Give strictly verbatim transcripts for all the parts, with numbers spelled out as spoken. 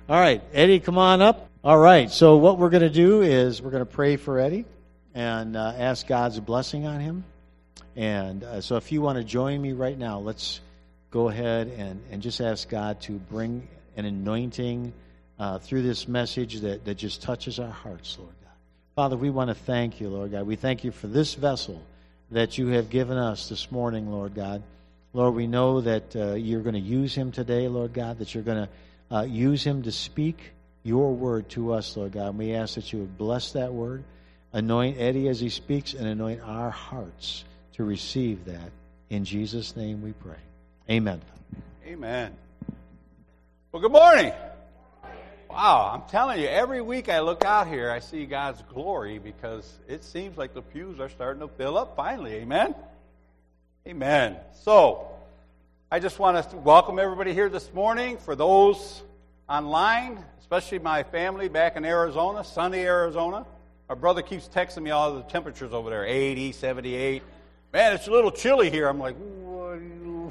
All right, Eddie, come on up. All right, so what we're going to do is we're going to pray for Eddie and uh, ask God's blessing on him. And uh, so if you want to join me right now, let's go ahead and, and just ask God to bring an anointing uh, through this message that, that just touches our hearts, Lord God. Father, we want to thank you, Lord God. We thank you for this vessel that you have given us this morning, Lord God. Lord, we know that uh, you're going to use him today, Lord God, that you're going to uh, use him to speak your word to us, Lord God. And we ask that you would bless that word, anoint Eddie as he speaks, and anoint our hearts to receive that. In Jesus' name we pray. Amen. Amen. Well, good morning. Wow, I'm telling you, every week I look out here, I see God's glory because it seems like the pews are starting to fill up finally. Amen? Amen. So, I just want to welcome everybody here this morning. For those online, especially my family back in Arizona, sunny Arizona. My brother keeps texting me all the temperatures over there, eighty, seventy-eight. Man, it's a little chilly here. I'm like, what are you?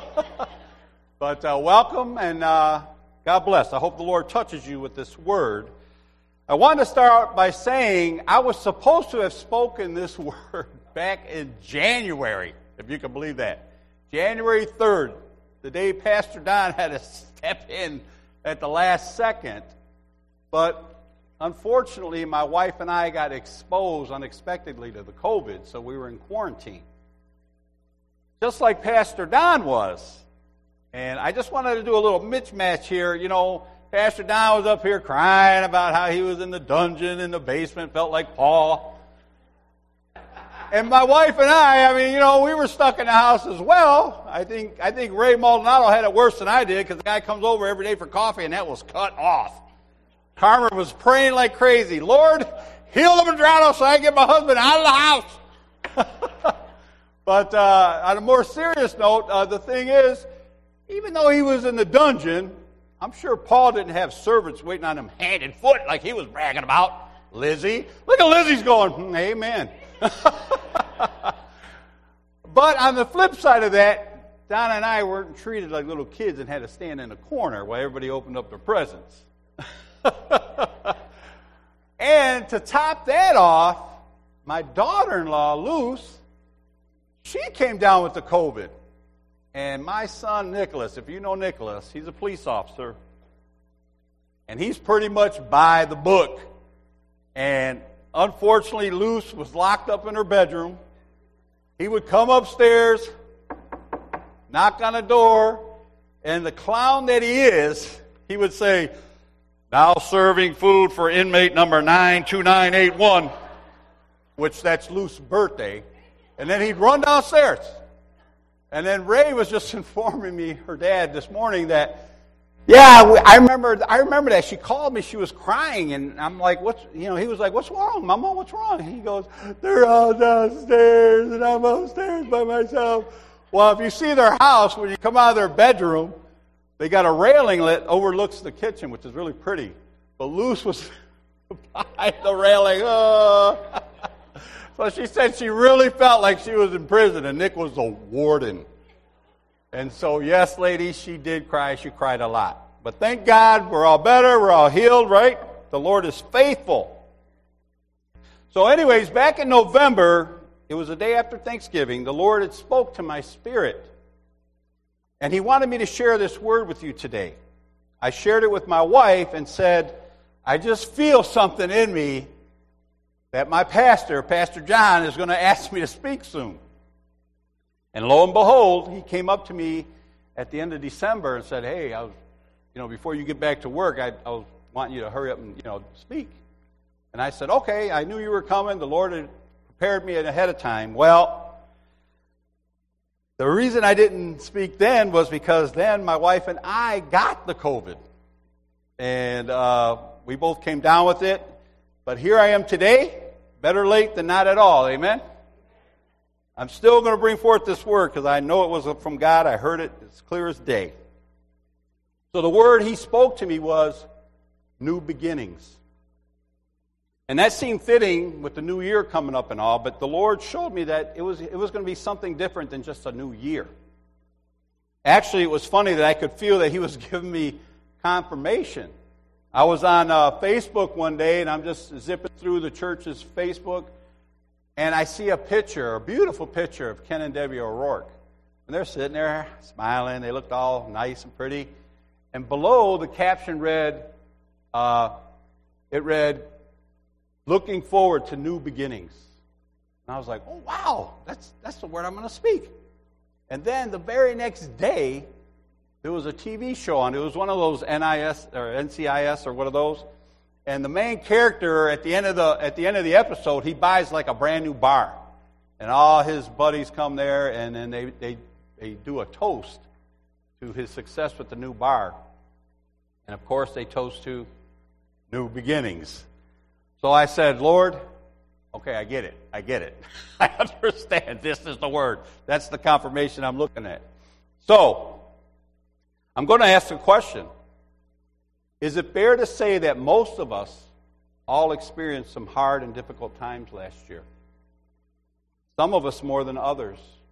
But uh, welcome and uh, God bless. I hope the Lord touches you with this word. I want to start by saying I was supposed to have spoken this word back in January, if you can believe that. January third, the day Pastor Don had to step in at the last second. But unfortunately, my wife and I got exposed unexpectedly to the COVID, so we were in quarantine. Just like Pastor Don was. And I just wanted to do a little mismatch here. You know, Pastor Don was up here crying about how he was in the dungeon in the basement, felt like Paul. And my wife and I, I mean, you know, we were stuck in the house as well. I think I think Ray Maldonado had it worse than I did because the guy comes over every day for coffee and that was cut off. Carmen was praying like crazy. Lord, heal the Medrano so I can get my husband out of the house. But uh, on a more serious note, uh, the thing is, even though he was in the dungeon, I'm sure Paul didn't have servants waiting on him hand and foot like he was bragging about. Lizzie, look at Lizzie's going, hmm, amen. But on the flip side of that, Donna and I weren't treated like little kids and had to stand in a corner while everybody opened up their presents. And to top that off, my daughter-in-law, Luce, she came down with the COVID. And my son, Nicholas, if you know Nicholas, he's a police officer. And he's pretty much by the book. And unfortunately, Luce was locked up in her bedroom. He would come upstairs, knock on the door, and the clown that he is, he would say, now serving food for inmate number nine two nine eight one, which that's Luce's birthday. And then he'd run downstairs. And then Ray was just informing me, her dad, this morning that, yeah, I remember I remember that. She called me, she was crying, and I'm like, what's, you know, he was like, what's wrong, Mama, what's wrong? And he goes, they're all downstairs, and I'm upstairs by myself. Well, if you see their house, when you come out of their bedroom, they got a railing that overlooks the kitchen, which is really pretty. But Luce was behind the railing. Oh. So she said she really felt like she was in prison, and Nick was a warden. And so, yes, ladies, she did cry. She cried a lot. But thank God, we're all better. We're all healed, right? The Lord is faithful. So anyways, back in November, it was the day after Thanksgiving, the Lord had spoke to my spirit. And he wanted me to share this word with you today. I shared it with my wife and said, I just feel something in me that my pastor, Pastor John, is going to ask me to speak soon. And lo and behold, he came up to me at the end of December and said, hey, I was, you know, before you get back to work, I, I was wanting you to hurry up and, you know, speak. And I said, okay, I knew you were coming. The Lord had prepared me ahead of time. Well, the reason I didn't speak then was because then my wife and I got the COVID. And uh, we both came down with it. But here I am today, better late than not at all, amen? I'm still going to bring forth this word because I know it was from God. I heard it as clear as day. So the word he spoke to me was new beginnings. And that seemed fitting with the new year coming up and all, but the Lord showed me that it was, it was going to be something different than just a new year. Actually, it was funny that I could feel that he was giving me confirmation. I was on uh, Facebook one day, and I'm just zipping through the church's Facebook, and I see a picture, a beautiful picture of Ken and Debbie O'Rourke. And they're sitting there smiling. They looked all nice and pretty. And below, the caption read, uh, it read, "Looking forward to new beginnings." And I was like, oh, wow, that's, that's the word I'm going to speak. And then the very next day, there was a T V show on. It was one of those N I S or N C I S or one of those. And the main character at the end of the at the end of the episode, he buys like a brand new bar, and all his buddies come there, and then they they they do a toast to his success with the new bar, and of course they toast to new beginnings. So I said, Lord, okay, I get it, I get it, I understand. This is the word. That's the confirmation I'm looking at. So I'm going to ask a question. Is it fair to say that most of us all experienced some hard and difficult times last year? Some of us more than others.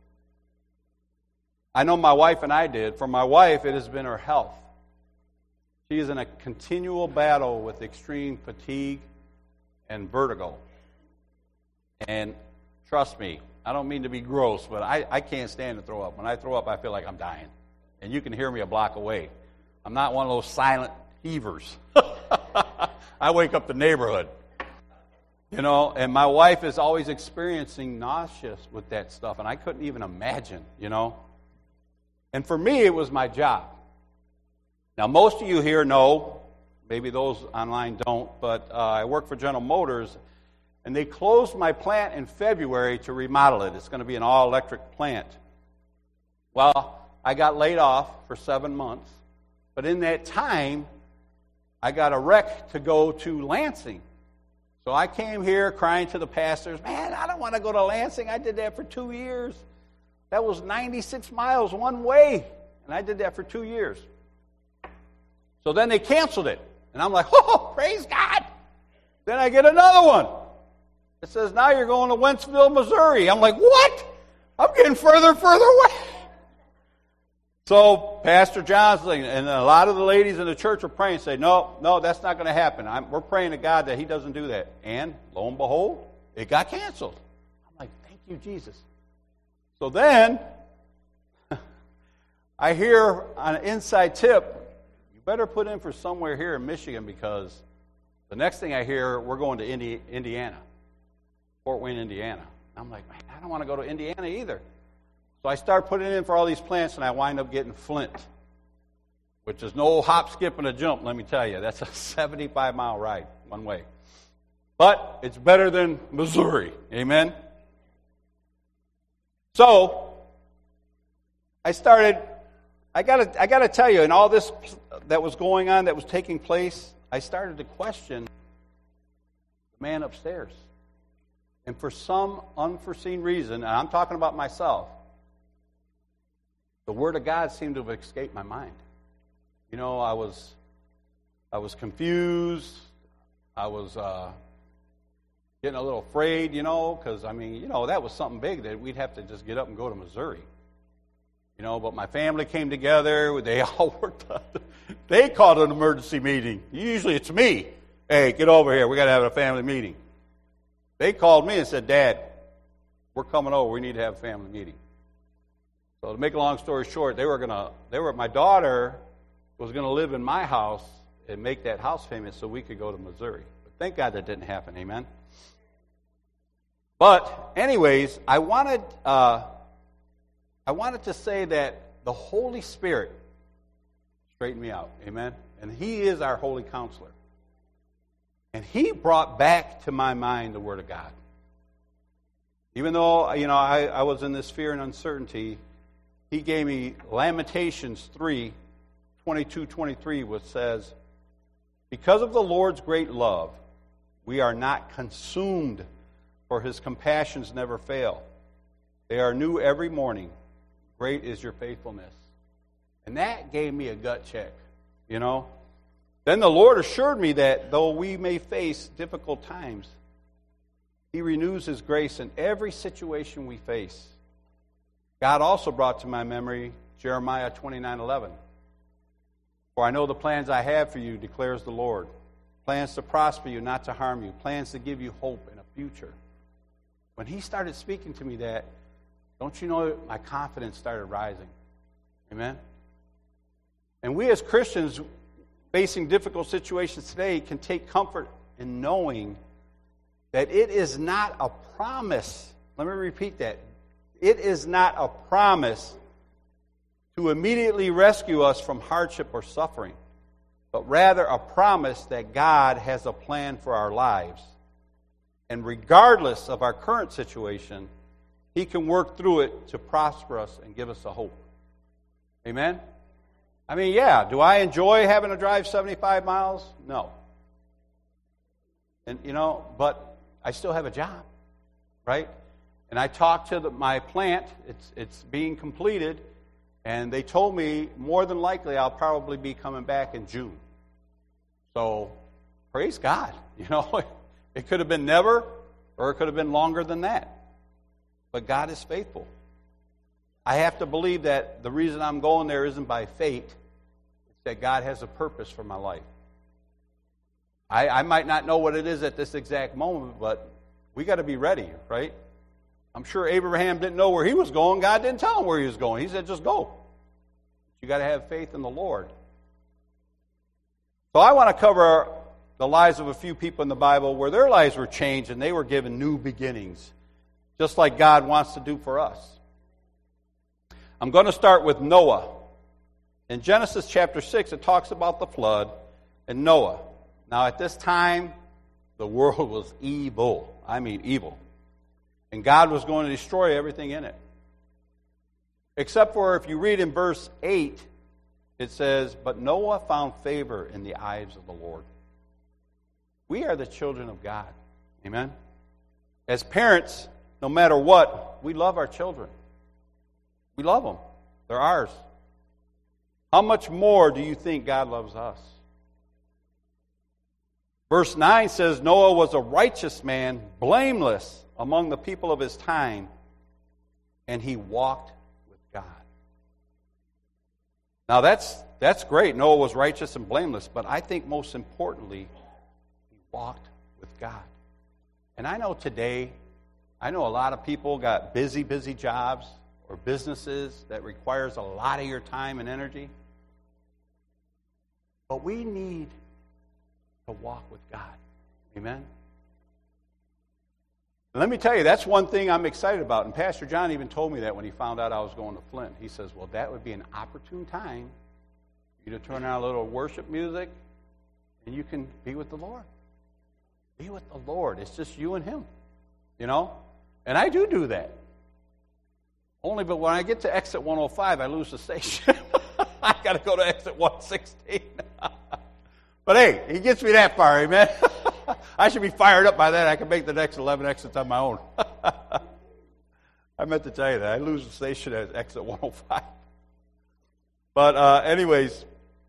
I know my wife and I did. For my wife, it has been her health. She is in a continual battle with extreme fatigue and vertigo. And trust me, I don't mean to be gross, but I, I can't stand to throw up. When I throw up, I feel like I'm dying. And you can hear me a block away. I'm not one of those silent heavers. I wake up the neighborhood. You know, and my wife is always experiencing nauseous with that stuff, and I couldn't even imagine, you know. And for me, it was my job. Now, most of you here know, maybe those online don't, but uh, I work for General Motors, and they closed my plant in February to remodel it. It's going to be an all-electric plant. Well, I got laid off for seven months, but in that time, I got a rec to go to Lansing. So I came here crying to the pastors, man, I don't want to go to Lansing. I did that for two years. That was ninety-six miles one way, and I did that for two years. So then they canceled it, and I'm like, oh, praise God. Then I get another one. It says, now you're going to Wentzville, Missouri. I'm like, what? I'm getting further and further away. So Pastor Johnson and a lot of the ladies in the church are praying, say, no, no, that's not going to happen. I'm, we're praying to God that he doesn't do that. And lo and behold, it got canceled. I'm like, thank you, Jesus. So then I hear on an inside tip, you better put in for somewhere here in Michigan, because the next thing I hear, we're going to Indi- Indiana, Fort Wayne, Indiana. I'm like, man, I don't want to go to Indiana either. So I start putting in for all these plants, and I wind up getting Flint, which is no hop, skip, and a jump, let me tell you. That's a seventy-five mile ride one way. But it's better than Missouri. Amen? So I started, I got I got to tell you, in all this that was going on, that was taking place, I started to question the man upstairs. And for some unforeseen reason, and I'm talking about myself, the Word of God seemed to have escaped my mind. You know, I was, I was confused. I was uh, getting a little afraid, you know, because, I mean, you know, that was something big that we'd have to just get up and go to Missouri. You know, but my family came together. They all worked on it. They called an emergency meeting. Usually it's me. Hey, get over here. We got to have a family meeting. They called me and said, Dad, we're coming over. We need to have a family meeting. So to make a long story short, they were gonna. They were. My daughter was gonna live in my house and make that house payment so we could go to Missouri. But thank God that didn't happen. Amen. But anyways, I wanted. Uh, I wanted to say that the Holy Spirit straightened me out. Amen. And He is our holy counselor. And He brought back to my mind the Word of God. Even though, you know, I, I was in this fear and uncertainty, He gave me Lamentations three, twenty-two, twenty-three, which says, because of the Lord's great love, we are not consumed, for His compassions never fail. They are new every morning. Great is your faithfulness. And that gave me a gut check, you know. Then the Lord assured me that though we may face difficult times, He renews His grace in every situation we face. God also brought to my memory Jeremiah twenty-nine eleven. For I know the plans I have for you, declares the Lord. Plans to prosper you, not to harm you. Plans to give you hope and a future. When he started speaking to me that, don't you know, my confidence started rising. Amen? And we as Christians facing difficult situations today can take comfort in knowing that it is not a promise. Let me repeat that. It is not a promise to immediately rescue us from hardship or suffering, but rather a promise that God has a plan for our lives. And regardless of our current situation, he can work through it to prosper us and give us a hope. Amen? I mean, yeah, do I enjoy having to drive seventy-five miles? No. And, you know, but I still have a job, right? And I talked to the, my plant. It's it's being completed, and they told me more than likely I'll probably be coming back in June. So, praise God. You know, it could have been never, or it could have been longer than that. But God is faithful. I have to believe that the reason I'm going there isn't by fate. It's that God has a purpose for my life. I, I might not know what it is at this exact moment, but we got to be ready, right? I'm sure Abraham didn't know where he was going. God didn't tell him where he was going. He said, just go. You got to have faith in the Lord. So I want to cover the lives of a few people in the Bible where their lives were changed and they were given new beginnings, just like God wants to do for us. I'm going to start with Noah. In Genesis chapter six, it talks about the flood and Noah. Now, at this time, the world was evil. I mean, evil. And God was going to destroy everything in it. Except for if you read in verse eight, it says, but Noah found favor in the eyes of the Lord. We are the children of God. Amen? As parents, no matter what, we love our children. We love them. They're ours. How much more do you think God loves us? Verse nine says, Noah was a righteous man, blameless among the people of his time, and he walked with God. Now that's that's great. Noah was righteous and blameless, but I think most importantly, he walked with God. And I know today, I know a lot of people got busy, busy jobs or businesses that requires a lot of your time and energy. But we need to walk with God. Amen? And let me tell you, that's one thing I'm excited about. And Pastor John even told me that when he found out I was going to Flint. He says, well, that would be an opportune time for you to turn on a little worship music and you can be with the Lord. Be with the Lord. It's just you and him. You know? And I do do that. Only, but when I get to exit one oh five, I lose the station. I got to go to exit one sixteen. But hey, he gets me that far, amen? I should be fired up by that. I can make the next eleven exits on my own. I meant to tell you that. I lose the station at exit one oh five. But uh, anyways,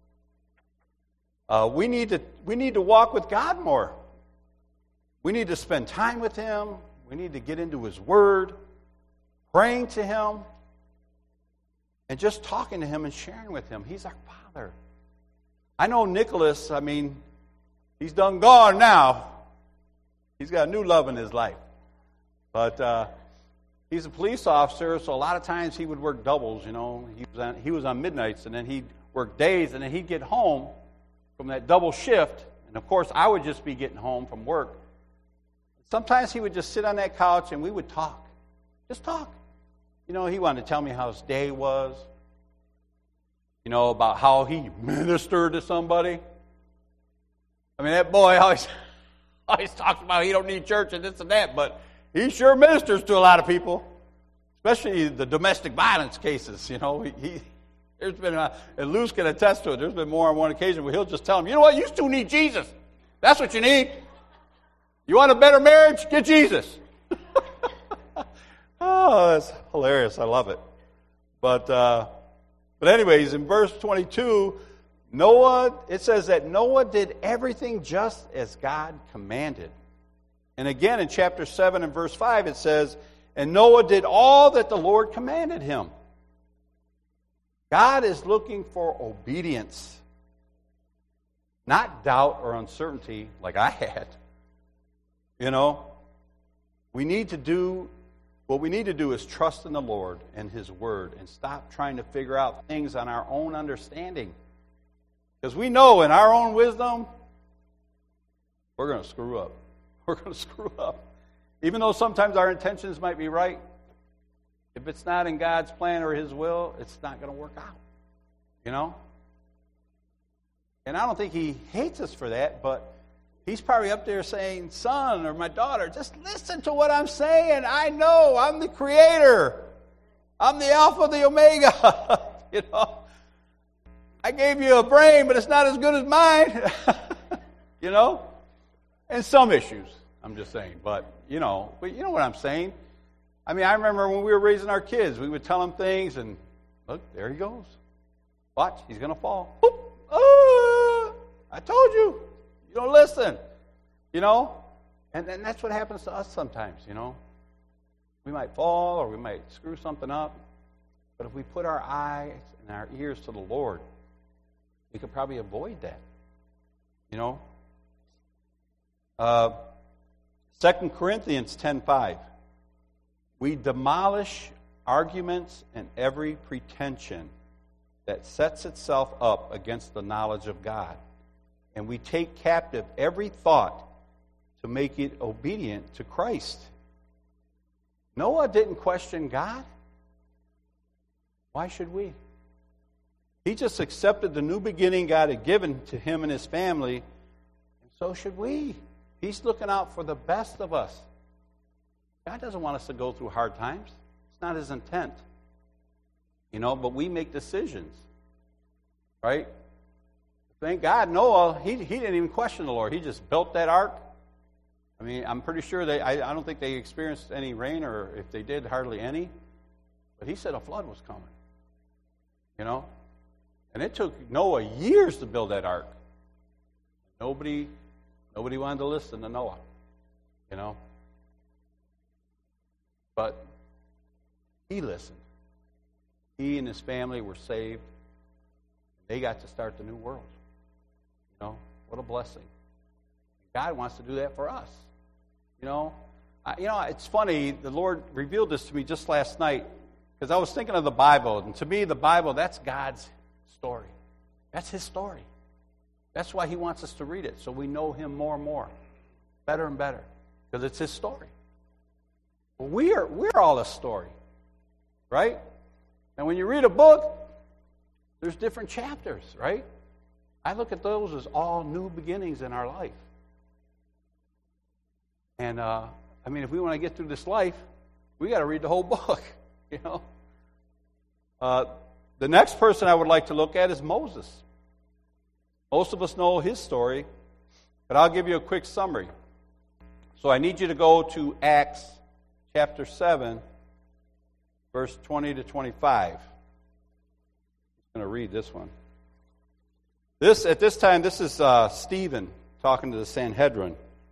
uh, we need to we need to walk with God more. We need to spend time with him. We need to get into his word, praying to him, and just talking to him and sharing with him. He's our Father. I know Nicholas, I mean, he's done gone now. He's got a new love in his life. But uh, he's a police officer, so a lot of times he would work doubles, you know. He was on, he was on midnights, and then he'd work days, and then he'd get home from that double shift. And, of course, I would just be getting home from work. Sometimes he would just sit on that couch, and we would talk. Just talk. You know, he wanted to tell me how his day was. You know, about how he ministered to somebody. I mean, that boy always, always talks about he don't need church and this and that, but he sure ministers to a lot of people, especially the domestic violence cases. You know, he, he there's been, a, and Luce can attest to it, there's been more on one occasion where he'll just tell them, you know what, you two need Jesus. That's what you need. You want a better marriage? Get Jesus. Oh, that's hilarious. I love it. But, uh, but anyways, in verse twenty-two, Noah, it says that Noah did everything just as God commanded. And again, in chapter seven and verse five, it says, and Noah did all that the Lord commanded him. God is looking for obedience. not doubt or uncertainty like I had. You know, we need to do, what we need to do is trust in the Lord and His Word and stop trying to figure out things on our own understanding. Because we know in our own wisdom, we're going to screw up. We're going to screw up. Even though sometimes our intentions might be right, if it's not in God's plan or His will, it's not going to work out. You know? And I don't think He hates us for that, but He's probably up there saying, son or my daughter, just listen to what I'm saying. I know I'm the Creator. I'm the Alpha, the Omega. You know? I gave you a brain, but it's not as good as mine. You know? And some issues, I'm just saying. But, you know, but you know what I'm saying. I mean, I remember when we were raising our kids, we would tell them things, and look, there he goes. Watch, he's going to fall. Boop. Oh, I told you. You don't listen. You know? And, and that's what happens to us sometimes, you know? We might fall or we might screw something up. But if we put our eyes and our ears to the Lord, we could probably avoid that. You know? Uh, Second Corinthians ten five. We demolish arguments and every pretension that sets itself up against the knowledge of God. And we take captive every thought to make it obedient to Christ. Noah didn't question God. Why should we? He just accepted the new beginning God had given to him and his family, and so should we. He's looking out for the best of us. God doesn't want us to go through hard times. It's not His intent. You know, but we make decisions. Right? Thank God, Noah, he, he didn't even question the Lord. He just built that ark. I mean, I'm pretty sure they, I, I don't think they experienced any rain, or if they did, hardly any. But he said a flood was coming. You know? And it took Noah years to build that ark. Nobody, nobody wanted to listen to Noah. You know? But he listened. He and his family were saved. They got to start the new world. You know, what a blessing. God wants to do that for us. You know, I, you know, it's funny. The Lord revealed this to me just last night because I was thinking of the Bible, and to me, the Bible, that's God's story. That's His story. That's why He wants us to read it, so we know Him more and more, better and better, because it's His story. Well, we are we're all a story, right? And when you read a book, there's different chapters, right? I look at those as all new beginnings in our life. And, uh, I mean, if we want to get through this life, we got to read the whole book, you know? Uh, the next person I would like to look at is Moses. Most of us know his story, but I'll give you a quick summary. So I need you to go to Acts chapter seven, verse twenty to twenty-five. I'm going to read this one. This at this time, this is uh, Stephen talking to the Sanhedrin.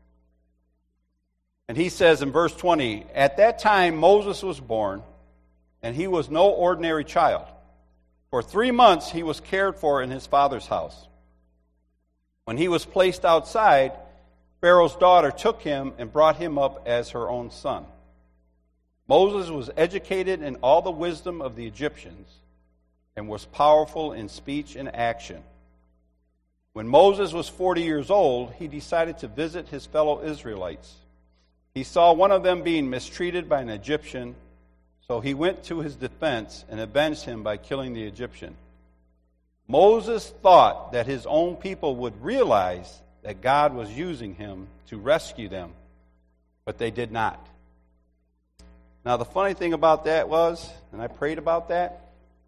And he says in verse twenty, "At that time Moses was born, and he was no ordinary child. For three months he was cared for in his father's house. When he was placed outside, Pharaoh's daughter took him and brought him up as her own son. Moses was educated in all the wisdom of the Egyptians and was powerful in speech and action. When Moses was forty years old, he decided to visit his fellow Israelites. He saw one of them being mistreated by an Egyptian, so he went to his defense and avenged him by killing the Egyptian. Moses thought that his own people would realize that God was using him to rescue them, but they did not. Now, the funny thing about that was, and I prayed about that,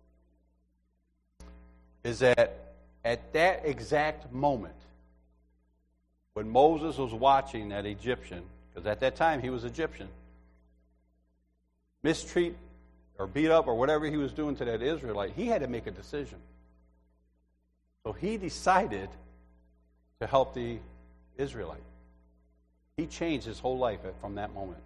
is that at that exact moment, when Moses was watching that Egyptian, because at that time he was Egyptian, mistreat or beat up or whatever he was doing to that Israelite, he had to make a decision. So he decided to help the Israelite. He changed his whole life from that moment.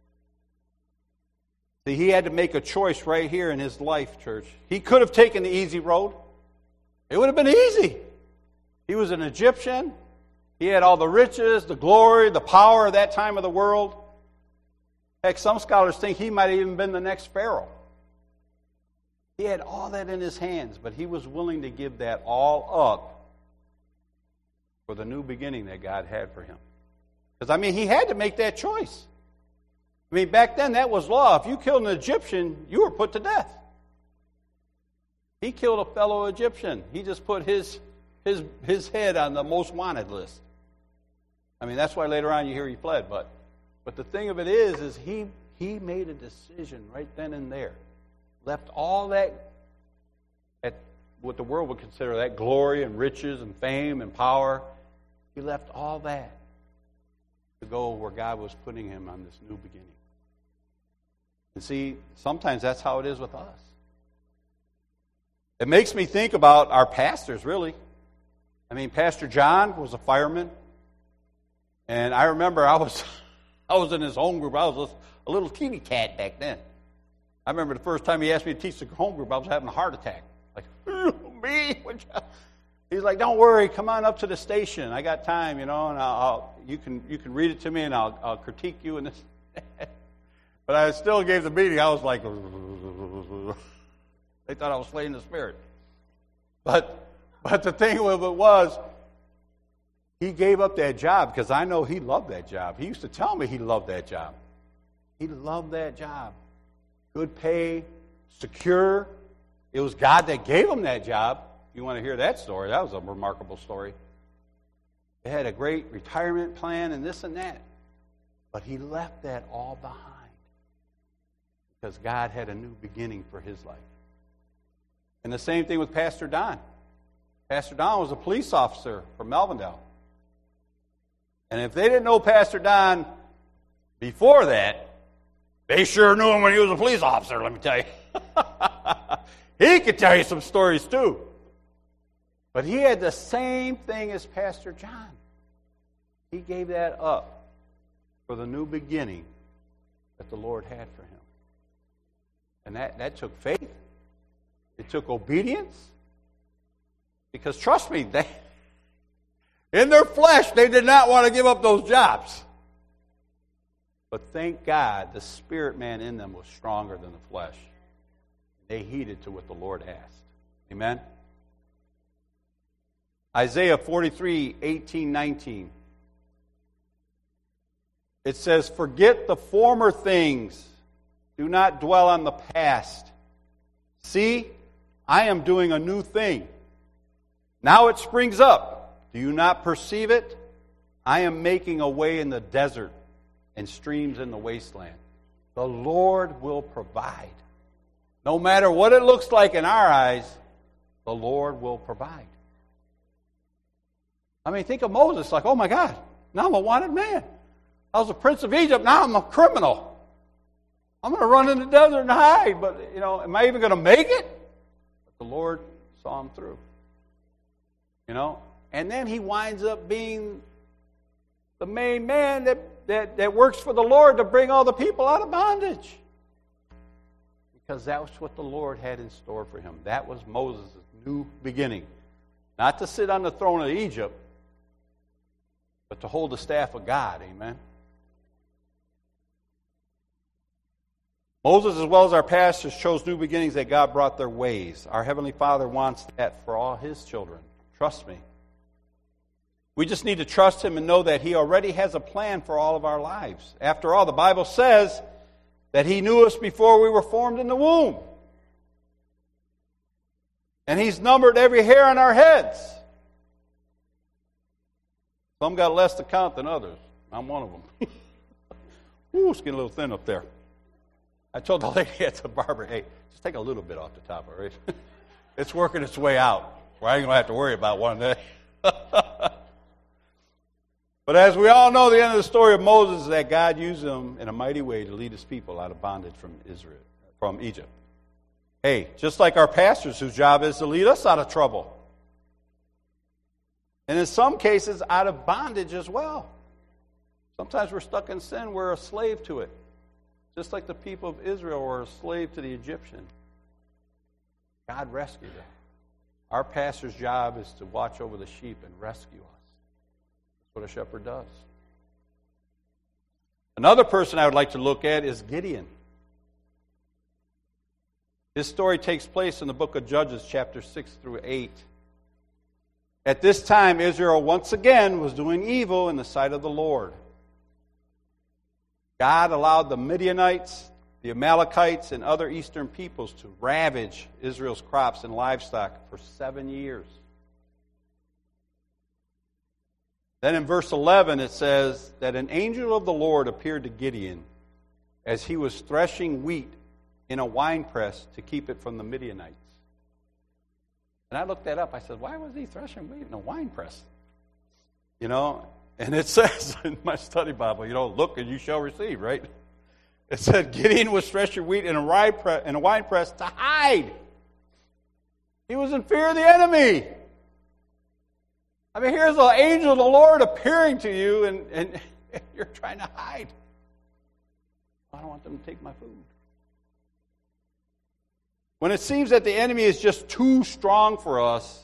See, he had to make a choice right here in his life, church. He could have taken the easy road. It would have been easy. He was an Egyptian. He had all the riches, the glory, the power of that time of the world. Heck, some scholars think he might have even been the next Pharaoh. He had all that in his hands, but he was willing to give that all up for the new beginning that God had for him. Because, I mean, he had to make that choice. I mean, back then, that was law. If you killed an Egyptian, you were put to death. He killed a fellow Egyptian. He just put his, his, his head on the most wanted list. I mean, that's why later on you hear he fled. But, but the thing of it is, is he, he made a decision right then and there. Left all that, at what the world would consider that glory and riches and fame and power. He left all that to go where God was putting him on this new beginning. And see, sometimes that's how it is with us. It makes me think about our pastors, really. I mean, Pastor John was a fireman. And I remember I was I was in his home group. I was a little teeny cat back then. I remember the first time he asked me to teach the home group, I was having a heart attack. Like, me? He's like, don't worry, come on up to the station. I got time, you know, and I'll, I'll you can you can read it to me, and I'll, I'll critique you in this. But I still gave the meeting. I was like, they thought I was slaying the spirit. But but the thing with it was, he gave up that job because I know he loved that job. He used to tell me he loved that job. He loved that job. Good pay, secure. It was God that gave him that job. If you want to hear that story, that was a remarkable story. They had a great retirement plan and this and that. But he left that all behind because God had a new beginning for his life. And the same thing with Pastor Don. Pastor Don was a police officer from Melvindale. And if they didn't know Pastor Don before that, they sure knew him when he was a police officer, let me tell you. He could tell you some stories too. But he had the same thing as Pastor John. He gave that up for the new beginning that the Lord had for him. And that, that took faith. It took obedience. Because trust me, they, in their flesh, they did not want to give up those jobs. But thank God, the spirit man in them was stronger than the flesh. They heeded to what the Lord asked. Amen? Isaiah forty-three, eighteen, nineteen. It says, forget the former things. Do not dwell on the past. See, I am doing a new thing. Now it springs up. Do you not perceive it? I am making a way in the desert and streams in the wasteland. The Lord will provide. No matter what it looks like in our eyes, the Lord will provide. I mean, think of Moses, like, oh my God, now I'm a wanted man. I was a prince of Egypt, now I'm a criminal. I'm going to run in the desert and hide, but, you know, am I even going to make it? But the Lord saw him through. You know? And then he winds up being the main man that, that, that works for the Lord to bring all the people out of bondage. Because that was what the Lord had in store for him. That was Moses' new beginning. Not to sit on the throne of Egypt, but to hold the staff of God. Amen? Moses, as well as our pastors, chose new beginnings that God brought their ways. Our Heavenly Father wants that for all His children. Trust me. We just need to trust Him and know that He already has a plan for all of our lives. After all, the Bible says that He knew us before we were formed in the womb. And He's numbered every hair on our heads. Some got less to count than others. I'm one of them. Ooh, it's getting a little thin up there. I told the lady at the barber, hey, just take a little bit off the top, all right? It's working its way out. Well, I ain't going to have to worry about one day. But as we all know, the end of the story of Moses is that God used him in a mighty way to lead his people out of bondage from Israel, from Egypt. Hey, just like our pastors whose job is to lead us out of trouble. And in some cases, out of bondage as well. Sometimes we're stuck in sin. We're a slave to it. Just like the people of Israel were a slave to the Egyptian. God rescued them. Our pastor's job is to watch over the sheep and rescue us. That's what a shepherd does. Another person I would like to look at is Gideon. His story takes place in the book of Judges, chapter six through eight. At this time, Israel once again was doing evil in the sight of the Lord. God allowed the Midianites, the Amalekites, and other eastern peoples to ravage Israel's crops and livestock for seven years. Then in verse eleven it says that an angel of the Lord appeared to Gideon as he was threshing wheat in a winepress to keep it from the Midianites. And I looked that up. I said, why was he threshing wheat in a winepress? You know, and it says in my study Bible, you know, look and you shall receive, right? It said Gideon was threshing wheat in a winepress to hide. He was in fear of the enemy. I mean, here's the angel of the Lord appearing to you, and, and you're trying to hide. I don't want them to take my food. When it seems that the enemy is just too strong for us,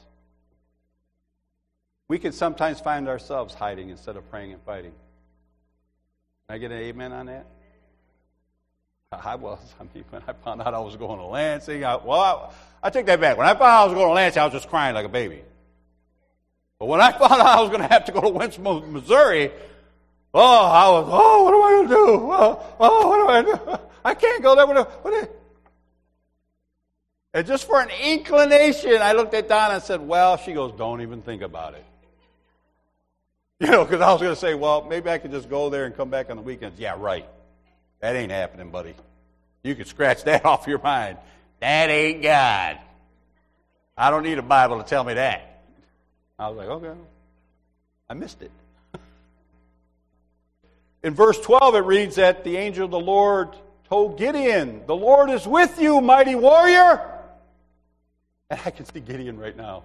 we can sometimes find ourselves hiding instead of praying and fighting. Can I get an amen on that? I was. I mean, when I found out I was going to Lansing, I, well, I, I take that back. When I found out I was going to Lansing, I was just crying like a baby. But when I found out I was going to have to go to Winston, Missouri, oh, I was, oh, what am I going to do? Oh, oh, what do I do? I can't go there. What do, what do, and just for an inclination, I looked at Donna and said, well, she goes, don't even think about it. You know, because I was going to say, well, maybe I could just go there and come back on the weekends. Yeah, right. That ain't happening, buddy. You can scratch that off your mind. That ain't God. I don't need a Bible to tell me that. I was like, okay. I missed it. In verse twelve, it reads that the angel of the Lord told Gideon, the Lord is with you, mighty warrior. And I can see Gideon right now.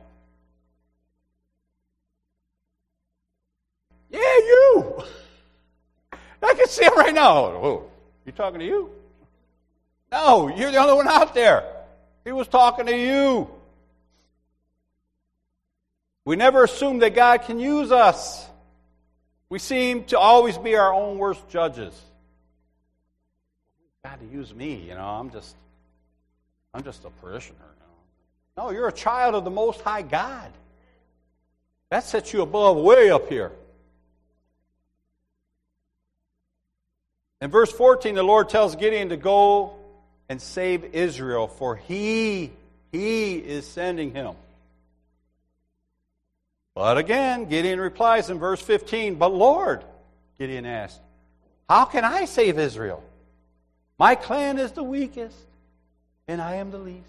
Yeah, you. I can see him right now. Whoa, you talking to you? No, you're the only one out there. He was talking to you. We never assume that God can use us. We seem to always be our own worst judges. God to use me, you know, I'm just I'm just a parishioner. You know? No, you're a child of the Most High God. That sets you above, way up here. In verse fourteen, the Lord tells Gideon to go and save Israel, for he, he is sending him. But again, Gideon replies in verse fifteen, but Lord, Gideon asked, how can I save Israel? My clan is the weakest, and I am the least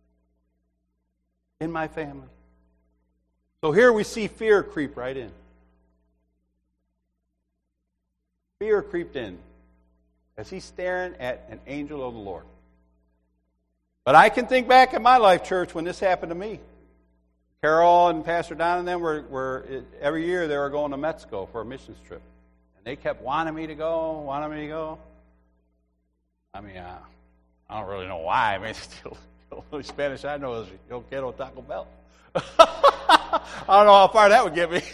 in my family. So here we see fear creep right in. Fear creeped in as he's staring at an angel of the Lord. But I can think back in my life, church, when this happened to me. Carol and Pastor Don and them were, were every year they were going to Mexico for a missions trip. And they kept wanting me to go, wanting me to go. I mean, uh, I don't really know why. I mean, still, the only Spanish I know is Yo Quiero Taco Bell. I don't know how far that would get me.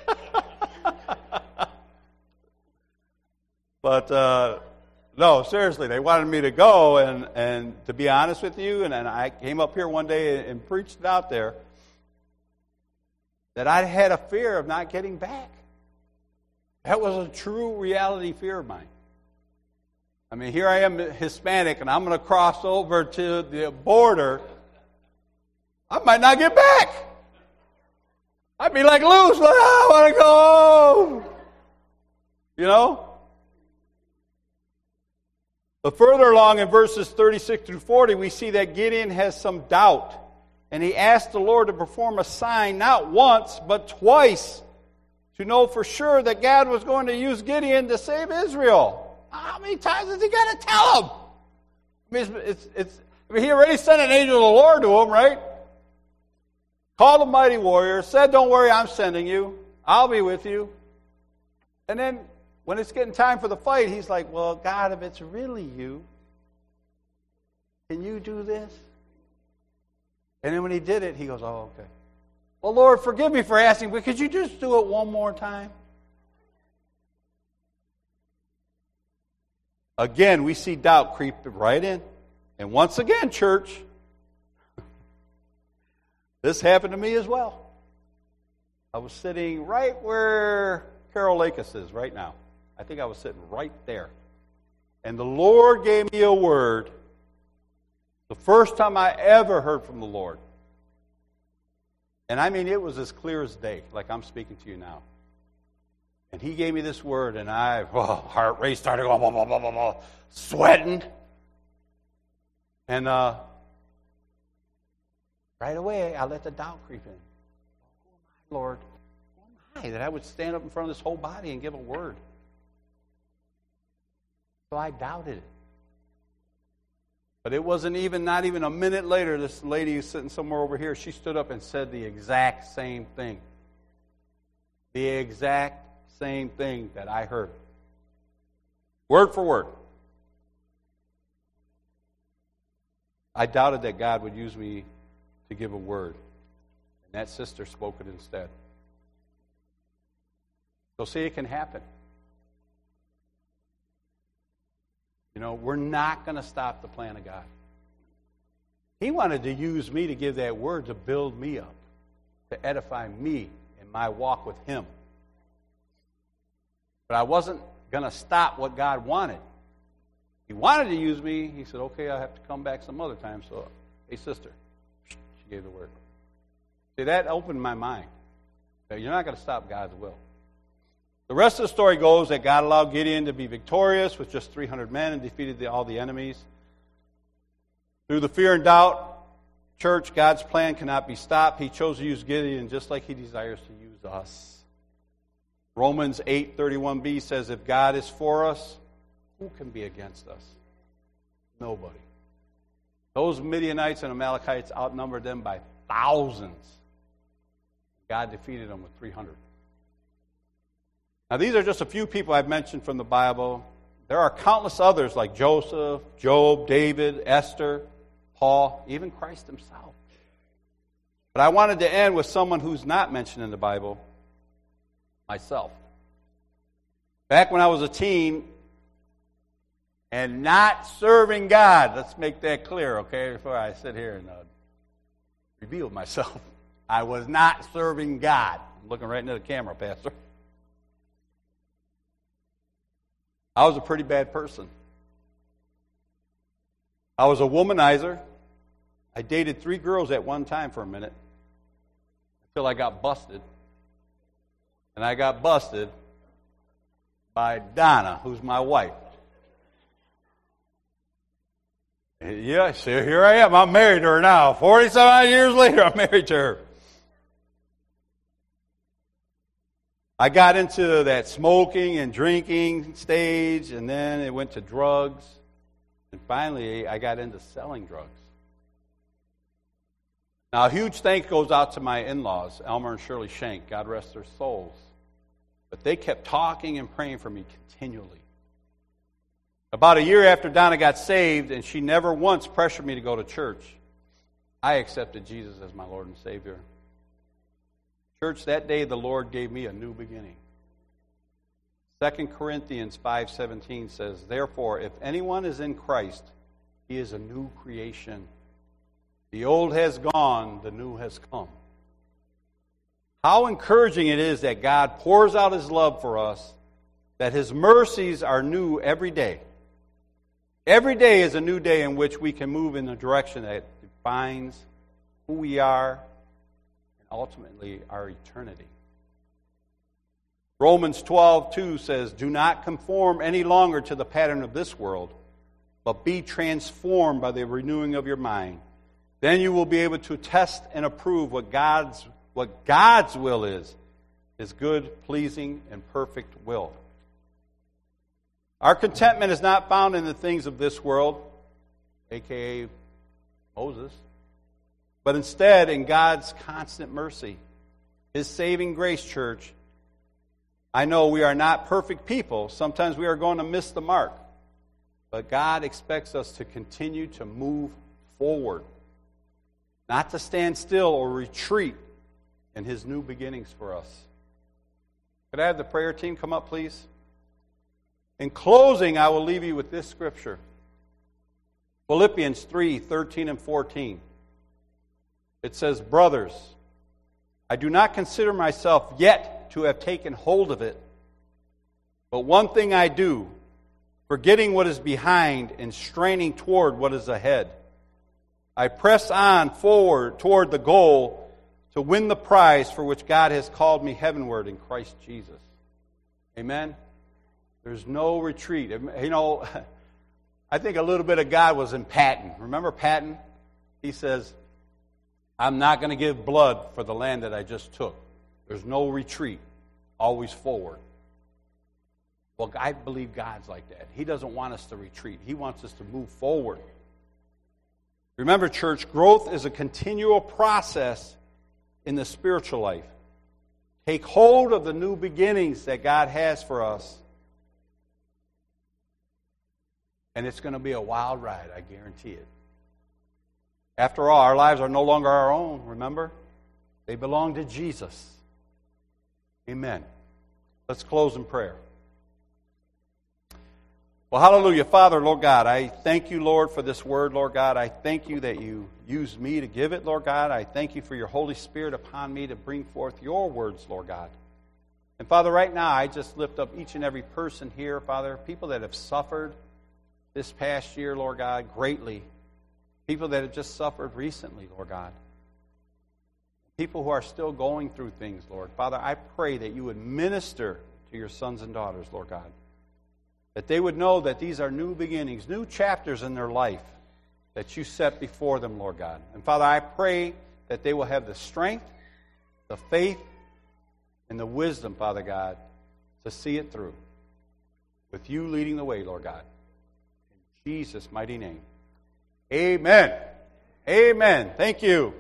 But, uh, no, seriously, they wanted me to go. And, and to be honest with you, and, and I came up here one day and, and preached it out there, that I had a fear of not getting back. That was a true reality fear of mine. I mean, here I am Hispanic, and I'm going to cross over to the border. I might not get back. I'd be like, Luz, I want to go home. You know? But further along in verses thirty-six through forty, we see that Gideon has some doubt. And he asked the Lord to perform a sign not once, but twice, to know for sure that God was going to use Gideon to save Israel. How many times has he got to tell him? I mean, it's, it's, it's, I mean, he already sent an angel of the Lord to him, right? Called a mighty warrior, said, don't worry, I'm sending you. I'll be with you. And then when it's getting time for the fight, he's like, well, God, if it's really you, can you do this? And then when he did it, he goes, oh, okay. Well, Lord, forgive me for asking, but could you just do it one more time? Again, we see doubt creep right in. And once again, church, this happened to me as well. I was sitting right where Carol Lakis is right now. I think I was sitting right there. And the Lord gave me a word. The first time I ever heard from the Lord. And I mean, it was as clear as day, like I'm speaking to you now. And he gave me this word, and I, well, heart rate started going, blah, blah, blah, blah, blah, sweating. And uh, right away, I let the doubt creep in. Who am I, Lord? Who am I that I would stand up in front of this whole body and give a word? So I doubted it. But it wasn't even, not even a minute later, this lady who's sitting somewhere over here, she stood up and said the exact same thing. The exact same thing that I heard. Word for word. I doubted that God would use me to give a word. And that sister spoke it instead. So see, it can happen. You know, we're not going to stop the plan of God. He wanted to use me to give that word to build me up, to edify me in my walk with Him. But I wasn't going to stop what God wanted. He wanted to use me. He said, okay, I'll have to come back some other time. So, hey, sister, she gave the word. See, that opened my mind. You're not going to stop God's will. The rest of the story goes that God allowed Gideon to be victorious with just three hundred men and defeated the, all the enemies. Through the fear and doubt, church, God's plan cannot be stopped. He chose to use Gideon just like He desires to use us. Romans eight thirty-one b says, if God is for us, who can be against us? Nobody. Those Midianites and Amalekites outnumbered them by thousands. God defeated them with three hundred. Now, these are just a few people I've mentioned from the Bible. There are countless others like Joseph, Job, David, Esther, Paul, even Christ Himself. But I wanted to end with someone who's not mentioned in the Bible, myself. Back when I was a teen and not serving God, let's make that clear, okay, before I sit here and uh, reveal myself. I was not serving God. I'm looking right into the camera, Pastor. I was a pretty bad person. I was a womanizer. I dated three girls at one time for a minute until I got busted. And I got busted by Donna, who's my wife. Yeah, see, here I am. I'm married to her now. forty-some years later, I'm married to her. I got into that smoking and drinking stage, and then it went to drugs. And finally, I got into selling drugs. Now, a huge thanks goes out to my in-laws, Elmer and Shirley Shank. God rest their souls. But they kept talking and praying for me continually. About a year after Donna got saved, and she never once pressured me to go to church, I accepted Jesus as my Lord and Savior. Church, that day the Lord gave me a new beginning. Second Corinthians five seventeen says, therefore, if anyone is in Christ, he is a new creation. The old has gone, the new has come. How encouraging it is that God pours out His love for us, that His mercies are new every day. Every day is a new day in which we can move in the direction that defines who we are and ultimately our eternity. Romans twelve two says, do not conform any longer to the pattern of this world, but be transformed by the renewing of your mind. Then you will be able to test and approve what God's what God's will is, His good, pleasing, and perfect will. Our contentment is not found in the things of this world, a k a. Moses, but instead in God's constant mercy, His saving grace, church. I know we are not perfect people. Sometimes we are going to miss the mark. But God expects us to continue to move forward. not to stand still or retreat in His new beginnings for us. Could I have the prayer team come up, please? In closing, I will leave you with this scripture. Philippians three, thirteen and fourteen. It says, "Brothers, I do not consider myself yet to have taken hold of it, but one thing I do, forgetting what is behind and straining toward what is ahead. I press on forward toward the goal to win the prize for which God has called me heavenward in Christ Jesus." Amen? There's no retreat. You know, I think a little bit of God was in Patton. Remember Patton? He says, "I'm not going to give blood for the land that I just took." There's no retreat. Always forward. Well, I believe God's like that. He doesn't want us to retreat. He wants us to move forward. Remember, church, growth is a continual process in the spiritual life. Take hold of the new beginnings that God has for us. And it's going to be a wild ride, I guarantee it. After all, our lives are no longer our own, remember? They belong to Jesus. Amen. Let's close in prayer. Well, hallelujah. Father, Lord God, I thank you, Lord, for this word, Lord God. I thank you that you used me to give it, Lord God. I thank you for your Holy Spirit upon me to bring forth your words, Lord God. And Father, right now, I just lift up each and every person here, Father, people that have suffered this past year, Lord God, greatly. People that have just suffered recently, Lord God. People who are still going through things, Lord. Father, I pray that you would minister to your sons and daughters, Lord God. That they would know that these are new beginnings, new chapters in their life that you set before them, Lord God. And Father, I pray that they will have the strength, the faith, and the wisdom, Father God, to see it through. With you leading the way, Lord God. In Jesus' mighty name. Amen. Amen. Thank you.